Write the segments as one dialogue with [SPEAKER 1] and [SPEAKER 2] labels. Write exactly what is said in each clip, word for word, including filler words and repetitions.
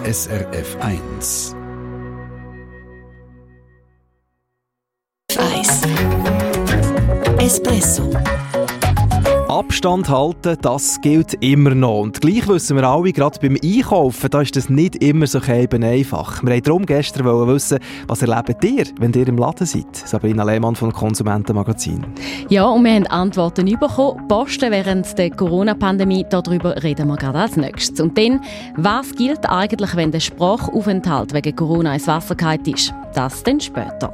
[SPEAKER 1] S R F eins.
[SPEAKER 2] eins. Espresso.
[SPEAKER 3] Abstand halten, das gilt immer noch. Und gleich wissen wir alle, gerade beim Einkaufen, da ist das nicht immer so eben einfach. Wir wollten darum gestern wissen, was erlebt ihr, wenn ihr im Laden seid? Sabrina Lehmann vom Konsumentenmagazin.
[SPEAKER 4] Ja, und wir haben Antworten bekommen. Posten während der Corona-Pandemie, darüber reden wir gerade als nächstes. Und dann, was gilt eigentlich, wenn der Sprachaufenthalt wegen Corona ins Wasser gefallen ist? Das dann später.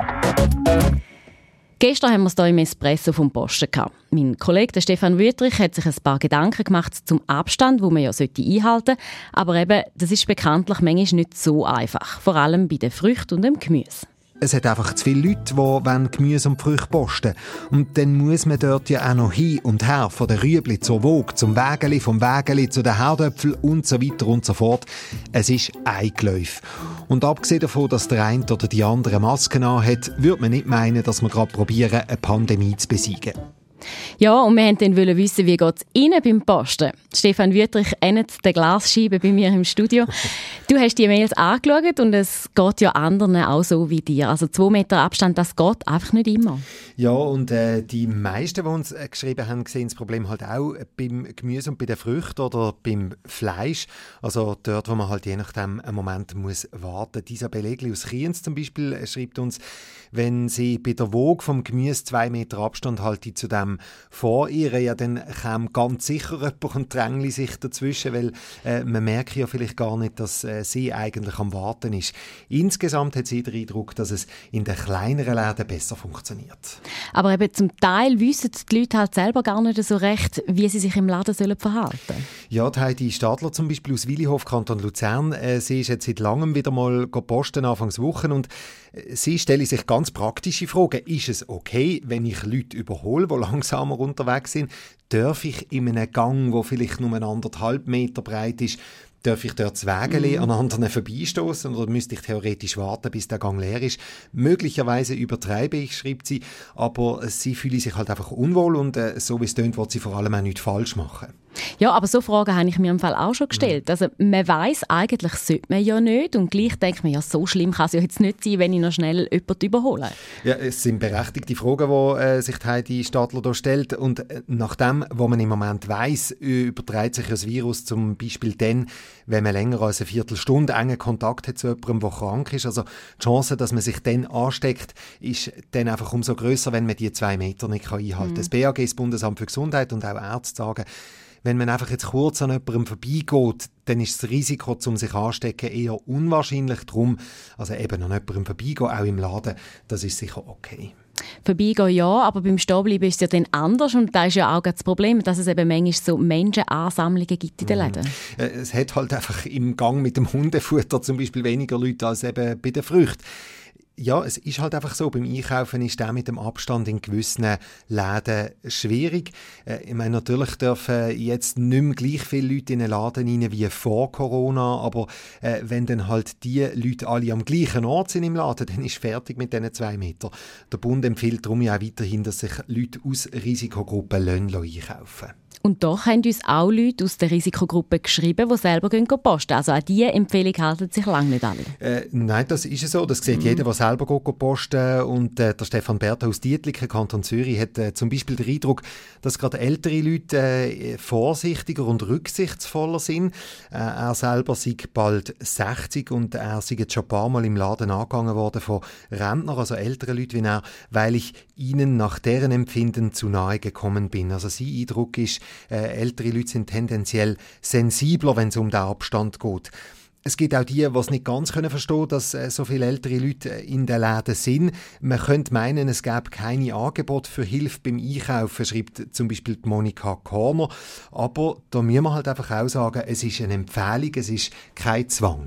[SPEAKER 4] Gestern haben wir es hier im Espresso vom Posten gehabt. Mein Kollege Stefan Wüthrich hat sich ein paar Gedanken gemacht zum Abstand, den man ja einhalten sollte. Aber eben, das ist bekanntlich manchmal nicht so einfach. Vor allem bei den Früchten und dem Gemüse.
[SPEAKER 5] Es hat einfach zu viele Leute, die Gemüse und Früchte posten. Und dann muss man dort ja auch noch hin und her, von der Rüebli zur Vogue, zum Wägeli, vom Wägeli zu den Herdöpfeln und so weiter und so fort. Es ist Eingeläuf. Und abgesehen davon, dass der eine oder die andere Masken anhat, würde man nicht meinen, dass wir gerade probieren, eine Pandemie zu besiegen.
[SPEAKER 4] Ja, und wir wollten dann wissen, wie geht es Ihnen beim Posten? Stefan Wüthrich endet die Glasscheibe bei mir im Studio. Du hast die Mails angeschaut und es geht ja anderen auch so wie dir. Also zwei Meter Abstand, das geht einfach nicht immer.
[SPEAKER 5] Ja, und äh, die meisten, die uns äh, geschrieben haben, sehen das Problem halt auch beim Gemüse und bei den Früchten oder beim Fleisch. Also dort, wo man halt je nachdem einen Moment muss warten. Isabel Egli aus Kriens zum Beispiel äh, schreibt uns, wenn sie bei der Vogue vom Gemüse zwei Meter Abstand halten zu dem vor ihr, ja, dann käme ganz sicher jemand und drängli sich dazwischen, weil äh, man merkt ja vielleicht gar nicht, dass äh, sie eigentlich am Warten ist. Insgesamt hat sie den Eindruck, dass es in den kleineren Läden besser funktioniert.
[SPEAKER 4] Aber eben zum Teil wissen die Leute halt selber gar nicht so recht, wie sie sich im Laden sollen verhalten sollen.
[SPEAKER 5] Ja, die Heidi Stadler zum Beispiel aus Willihof, Kanton Luzern, äh, sie ist jetzt seit langem wieder mal posten, Anfangs Wochen, und äh, sie stelle sich ganz praktische Fragen. Ist es okay, wenn ich Leute überhole, die langsamer unterwegs sind? Darf ich in einem Gang, der vielleicht nur anderthalb Meter breit ist, darf ich dort das Wägeli mm. an anderen vorbeistoßen oder müsste ich theoretisch warten, bis der Gang leer ist? Möglicherweise übertreibe ich, schreibt sie, aber sie fühlen sich halt einfach unwohl und äh, so wie es tönt, will sie vor allem auch nichts falsch machen.
[SPEAKER 4] Ja, aber so Fragen habe ich mir im Fall auch schon gestellt. Also man weiss, eigentlich sollte man ja nicht und gleich denkt man, ja, so schlimm kann es ja jetzt nicht sein, wenn ich noch schnell jemanden überhole.
[SPEAKER 5] Ja, es sind berechtigte Fragen, die äh, sich die Heidi Stadler hier stellt, und äh, nach dem, was man im Moment weiss, überträgt sich das Virus zum Beispiel dann, wenn man länger als eine Viertelstunde engen Kontakt hat zu jemandem, der krank ist. Also die Chance, dass man sich dann ansteckt, ist dann einfach umso grösser, wenn man die zwei Meter nicht einhalten kann. Mhm. Das B A G, das Bundesamt für Gesundheit, und auch Ärzte sagen, wenn man einfach jetzt kurz an jemandem vorbeigeht, dann ist das Risiko, um sich anzustecken, eher unwahrscheinlich. Drum, also eben an jemandem vorbeigehen, auch im Laden, das ist sicher okay.
[SPEAKER 4] Vorbeigehen ja, aber beim Stehenbleiben ist es ja dann anders, und da ist ja auch das Problem, dass es eben manchmal so Menschenansammlungen gibt in den Läden.
[SPEAKER 5] Mhm. Es hat halt einfach im Gang mit dem Hundefutter zum Beispiel weniger Leute als eben bei den Früchten. Ja, es ist halt einfach so, beim Einkaufen ist der mit dem Abstand in gewissen Läden schwierig. Äh, ich meine, natürlich dürfen jetzt nicht mehr gleich viele Leute in den Laden rein wie vor Corona, aber äh, wenn dann halt die Leute alle am gleichen Ort sind im Laden, dann ist fertig mit diesen zwei Metern. Der Bund empfiehlt darum ja auch weiterhin, dass sich Leute aus Risikogruppen einkaufen lassen.
[SPEAKER 4] Und doch haben uns auch Leute aus der Risikogruppe geschrieben, die selber posten. Also auch diese Empfehlung halten sich lange nicht alle.
[SPEAKER 5] Äh, nein, das ist so. Das sieht mm. jeder, der selber posten. Und äh, der Stefan Bertha aus Dietliken, Kanton Zürich, hat äh, zum Beispiel den Eindruck, dass gerade ältere Leute äh, vorsichtiger und rücksichtsvoller sind. Äh, er selber sei bald sechzig und er sei jetzt schon ein paar Mal im Laden angegangen worden von Rentnern, also älteren Leuten wie er, weil ich ihnen nach deren Empfinden zu nahe gekommen bin. Also sein Eindruck ist, Äh, ältere Leute sind tendenziell sensibler, wenn es um den Abstand geht. Es gibt auch die, die es nicht ganz können verstehen, dass äh, so viele ältere Leute in den Läden sind. Man könnte meinen, es gäbe keine Angebote für Hilfe beim Einkaufen, schreibt zum Beispiel Monika Korner. Aber da müssen wir halt einfach auch sagen, es ist eine Empfehlung, es ist kein Zwang.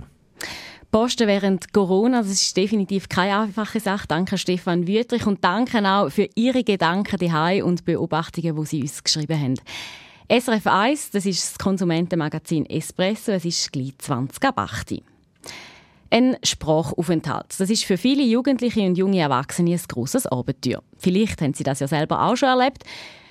[SPEAKER 4] Posten während Corona, das ist definitiv keine einfache Sache. Danke Stefan Wüthrich und danke auch für Ihre Gedanken daheim und Beobachtungen, die Sie uns geschrieben haben. S R F eins, das ist das Konsumentenmagazin Espresso, es ist gleich zwanzig ab acht. Ein Sprachaufenthalt. Das ist für viele Jugendliche und junge Erwachsene ein grosses Abenteuer. Vielleicht haben Sie das ja selber auch schon erlebt.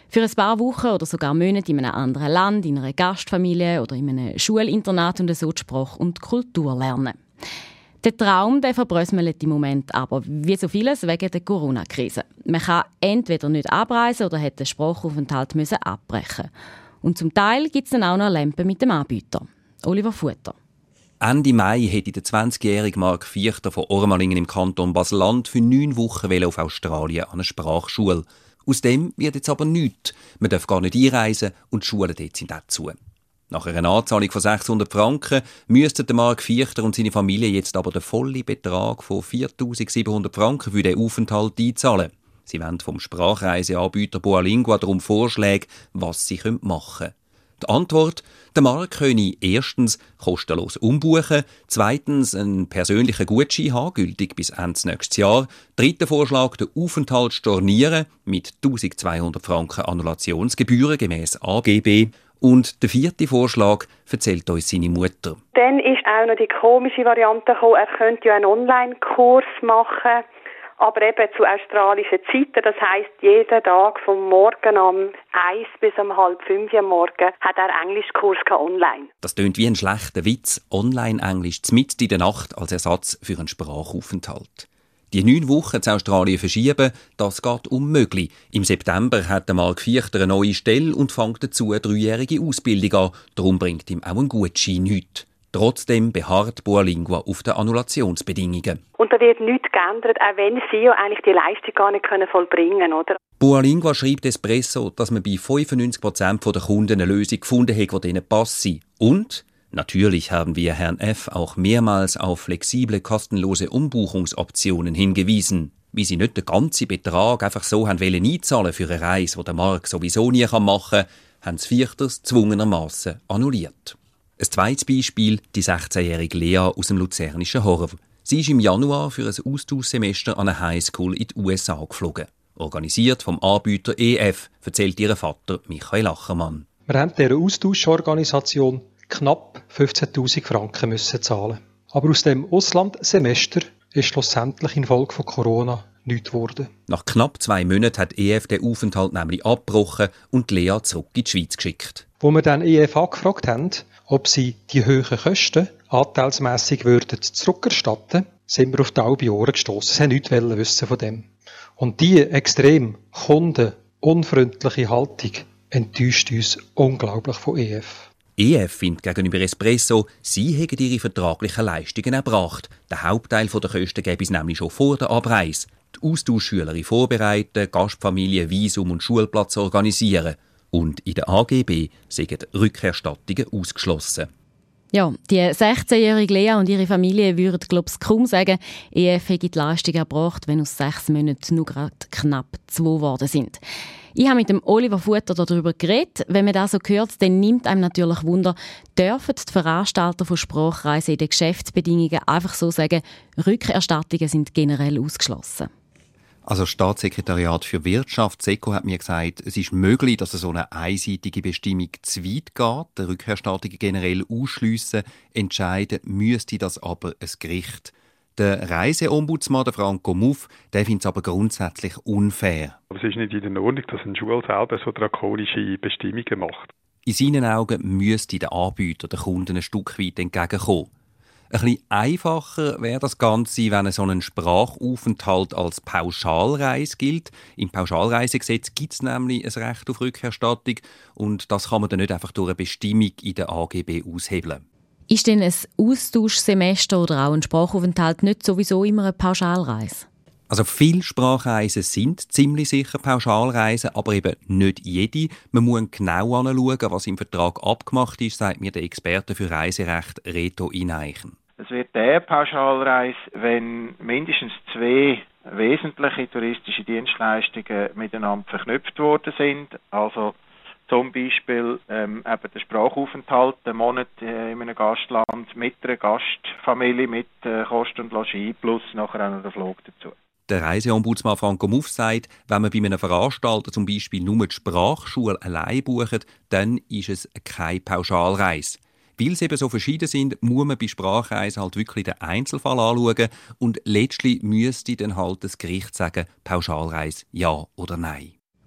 [SPEAKER 4] Für ein paar Wochen oder sogar Monate in einem anderen Land, in einer Gastfamilie oder in einem Schulinternat und so die Sprache und die Kultur lernen. Der Traum der verbrösmelt im Moment aber, wie so vieles, wegen der Corona-Krise. Man kann entweder nicht abreisen oder hat den Sprachaufenthalt müssen abbrechen. Und zum Teil gibt es dann auch noch Lampen mit dem Anbieter. Oliver Futter.
[SPEAKER 2] Ende Mai hätte der zwanzigjährige Mark Viechter von Ormalingen im Kanton Basel-Land für neun Wochen auf Australien an eine Sprachschule. Aus dem wird jetzt aber nichts. Man darf gar nicht einreisen und die Schulen dort sind auch zu. Nach einer Anzahlung von sechshundert Franken müssten der Mark Viechter und seine Familie jetzt aber den vollen Betrag von viertausendsiebenhundert Franken für den Aufenthalt einzahlen. Sie wollen vom Sprachreiseanbieter Boalingua darum Vorschläge, was sie machen können. Die Antwort: Der Mark könne erstens kostenlos umbuchen, zweitens einen persönlichen Gutschein haben, gültig bis Ende nächstes Jahr, dritter Vorschlag: den Aufenthalt stornieren mit eintausendzweihundert Franken Annulationsgebühren gemäss A G B. Und der vierte Vorschlag erzählt uns seine Mutter.
[SPEAKER 6] Dann ist auch noch die komische Variante gekommen, er könnte ja einen Online-Kurs machen, aber eben zu australischen Zeiten. Das heisst, jeden Tag vom Morgen um eins bis um halb fünf am Morgen hat er Englischkurs online.
[SPEAKER 2] Das tönt wie ein schlechter Witz, Online-Englisch mitten in der Nacht als Ersatz für einen Sprachaufenthalt. Die neun Wochen zu Australien verschieben, das geht unmöglich. Im September hat der Mark Viechter eine neue Stelle und fängt dazu eine dreijährige Ausbildung an. Darum bringt ihm auch ein Gutschein nichts. Trotzdem beharrt Boalingua auf den Annulationsbedingungen.
[SPEAKER 6] Und da wird nichts geändert, auch wenn sie ja eigentlich die Leistung gar nicht vollbringen können, oder?
[SPEAKER 2] Boalingua schreibt Espresso, dass man bei fünfundneunzig Prozent der Kunden eine Lösung gefunden hat, die ihnen passt. Und natürlich haben wir Herrn F. auch mehrmals auf flexible, kostenlose Umbuchungsoptionen hingewiesen. Wie sie nicht den ganzen Betrag einfach so haben wollen einzahlen für eine Reise, die der Mark sowieso nie machen kann, haben sie Viechters zwungenermassen annulliert. Ein zweites Beispiel, die sechzehnjährige Lea aus dem luzernischen Horv. Sie ist im Januar für ein Austauschsemester an eine Highschool in die U S A geflogen. Organisiert vom Anbieter E F, erzählt ihr Vater Michael Achermann.
[SPEAKER 7] Wir haben dieser Austauschorganisation knapp fünfzehntausend Franken müssen zahlen. Aber aus dem Auslandssemester ist schlussendlich infolge von Corona nichts geworden.
[SPEAKER 2] Nach knapp zwei Monaten hat E F den Aufenthalt nämlich abgebrochen und Lea zurück in die Schweiz geschickt.
[SPEAKER 7] Wo wir dann E F angefragt haben, ob sie die hohen Kosten anteilsmässig würden zurückerstatten, sind wir auf taube Ohren gestossen. Sie wollten nichts wissen von dem. Und diese extrem kundenunfreundliche Haltung enttäuscht uns unglaublich von E F.
[SPEAKER 2] E F findet gegenüber Espresso, sie hätten ihre vertraglichen Leistungen erbracht. Der Hauptteil der Kosten gäbe es nämlich schon vor der Abreise. Die Austauschschüler vorbereiten, Gastfamilien, Visum und Schulplatz organisieren. Und in der A G B sind Rückerstattungen ausgeschlossen.
[SPEAKER 4] Ja, die sechzehnjährige Lea und ihre Familie würden, glaube ich, kaum sagen, E F hätte die Leistung erbracht, wenn aus sechs Monaten nur gerade knapp zwei geworden sind. Ich habe mit dem Oliver Futter darüber geredet. Wenn man das so hört, dann nimmt einem natürlich Wunder, dürfen die Veranstalter von Sprachreisen in den Geschäftsbedingungen einfach so sagen, Rückerstattungen sind generell ausgeschlossen?
[SPEAKER 2] Also das Staatssekretariat für Wirtschaft, SECO, hat mir gesagt, es ist möglich, dass so eine einseitige Bestimmung zu weit geht, die Rückerstattungen generell ausschliessen. Entscheiden müsste das aber ein Gericht. Der Reiseombudsmann, der Franco Muff, der findet es aber grundsätzlich unfair.
[SPEAKER 8] Aber es ist nicht in der Ordnung, dass eine Schule selber so drakonische Bestimmungen macht.
[SPEAKER 2] In seinen Augen müsste der Anbieter den Kunden ein Stück weit entgegenkommen. Ein bisschen einfacher wäre das Ganze, wenn so ein Sprachaufenthalt als Pauschalreise gilt. Im Pauschalreisegesetz gibt es nämlich ein Recht auf Rückerstattung und das kann man dann nicht einfach durch eine Bestimmung in der A G B aushebeln.
[SPEAKER 4] Ist denn ein Austauschsemester oder auch ein Sprachaufenthalt nicht sowieso immer eine Pauschalreise?
[SPEAKER 2] Also viele Sprachreisen sind ziemlich sicher Pauschalreisen, aber eben nicht jede. Man muss genau anschauen, was im Vertrag abgemacht ist, sagt mir der Experte für Reiserecht Reto Ineichen.
[SPEAKER 9] Es wird eine Pauschalreise, wenn mindestens zwei wesentliche touristische Dienstleistungen miteinander verknüpft worden sind. Also zum Beispiel ähm, eben der Sprachaufenthalt, einen Monat äh, in einem Gastland mit einer Gastfamilie, mit äh, Kost und Logis plus nachher auch noch der Flug dazu.
[SPEAKER 2] Der Reiseombudsmann Franco Muff sagt, wenn man bei einem Veranstalter zum Beispiel nur die Sprachschule allein bucht, dann ist es keine Pauschalreise. Weil sie eben so verschieden sind, muss man bei Sprachreisen halt wirklich den Einzelfall anschauen und letztlich müsste dann halt das Gericht sagen, Pauschalreise ja oder nein.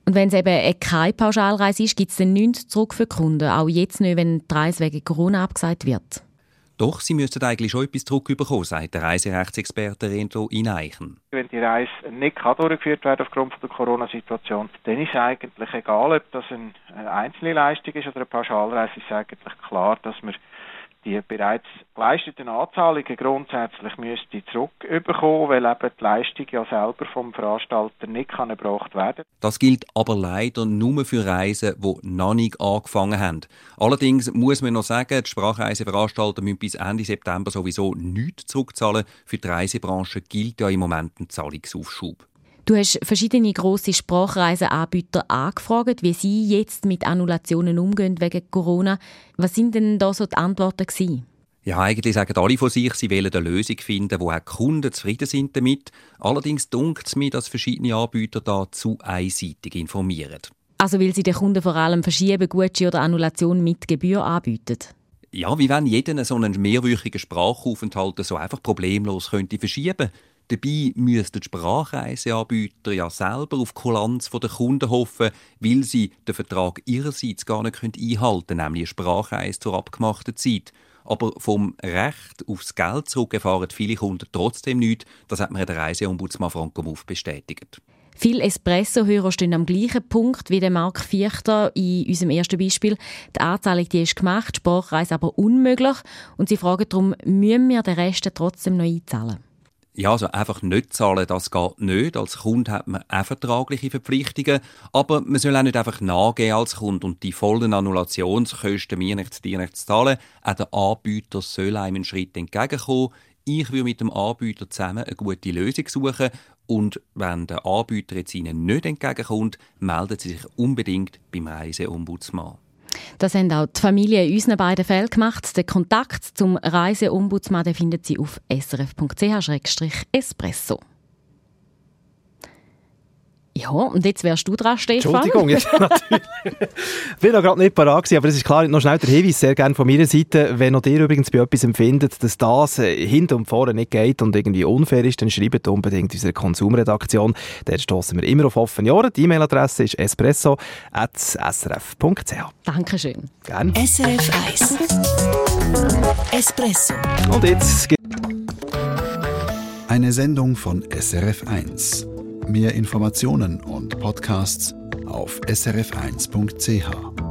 [SPEAKER 4] Und wenn es eben keine Pauschalreise ist, gibt es dann nichts zurück für die Kunden, auch jetzt nicht, wenn die Reise wegen Corona abgesagt wird?
[SPEAKER 2] Doch, sie müssten eigentlich schon etwas zurückbekommen, sagt der Reiserechtsexperte Reto Ineichen.
[SPEAKER 9] Wenn die Reise nicht kann durchgeführt werden aufgrund der Corona-Situation, dann ist es eigentlich egal, ob das eine einzelne Leistung ist oder eine Pauschalreise, ist eigentlich klar, dass man die bereits geleisteten Anzahlungen grundsätzlich müsste zurückbekommen, weil eben die Leistung ja selber vom Veranstalter nicht kann erbracht werden.
[SPEAKER 2] Das gilt aber leider nur für Reisen, die noch nicht angefangen haben. Allerdings muss man noch sagen, die Sprachreiseveranstalter müssen bis Ende September sowieso nichts zurückzahlen. Für die Reisebranche gilt ja im Moment ein Zahlungsaufschub.
[SPEAKER 4] Du hast verschiedene grosse Sprachreisenanbieter angefragt, wie sie jetzt mit Annulationen umgehen wegen Corona. Was sind denn da so die Antworten gewesen?
[SPEAKER 2] Ja, eigentlich sagen alle von sich, sie wollen eine Lösung finden, wo auch die Kunden zufrieden sind damit. Allerdings dunkt es mir, dass verschiedene Anbieter da zu einseitig informieren.
[SPEAKER 4] Also weil sie den Kunden vor allem Verschieben, Gutscheine oder Annulation mit Gebühr anbieten?
[SPEAKER 2] Ja, wie wenn jeder so einen mehrwöchigen Sprachaufenthalt so einfach problemlos könnte verschieben. Dabei müssten die Sprachreiseanbieter ja selber auf die Kulanz der Kunden hoffen, weil sie den Vertrag ihrerseits gar nicht einhalten können, nämlich eine Sprachreise zur abgemachten Zeit. Aber vom Recht aufs Geld zurück erfahren viele Kunden trotzdem nichts. Das hat mir der Reiseombudsmann Franco Muff bestätigt.
[SPEAKER 4] Viele Espresso-Hörer stehen am gleichen Punkt wie der Marc Vierter in unserem ersten Beispiel. Die Anzahlung die ist gemacht, die Sprachreise aber unmöglich. Und sie fragen darum, müssen wir den Rest trotzdem noch einzahlen?
[SPEAKER 2] Ja, also einfach nicht zahlen, das geht nicht. Als Kunde hat man auch vertragliche Verpflichtungen. Aber man soll auch nicht einfach nachgeben als Kunde und die vollen Annulationskosten mir nichts, dir nichts zahlen. Auch der Anbieter soll einem einen Schritt entgegenkommen. Ich würde mit dem Anbieter zusammen eine gute Lösung suchen. Und wenn der Anbieter jetzt Ihnen nicht entgegenkommt, melden Sie sich unbedingt beim Reiseombudsmann.
[SPEAKER 4] Das haben auch die Familie in unseren beiden Fällen gemacht. Den Kontakt zum Reiseombudsmann den finden Sie auf s r f punkt c h slash espresso. Ja, und jetzt wärst du dran, Stefan.
[SPEAKER 3] Entschuldigung, ja, natürlich. Ich bin noch gerade nicht parat gewesen, aber es ist klar, noch schnell der Hinweis, sehr gerne von meiner Seite. Wenn auch ihr übrigens bei etwas empfindet, dass das hinten und vorne nicht geht und irgendwie unfair ist, dann schreibt unbedingt unsere Konsumredaktion. Dort stossen wir immer auf offene Ohren. Die E-Mail-Adresse ist espresso at s r f punkt c h.
[SPEAKER 4] Dankeschön.
[SPEAKER 3] Gerne.
[SPEAKER 10] S R F eins Espresso.
[SPEAKER 3] Und jetzt
[SPEAKER 1] Eine Sendung von S R F eins. Mehr Informationen und Podcasts auf s r f eins punkt c h.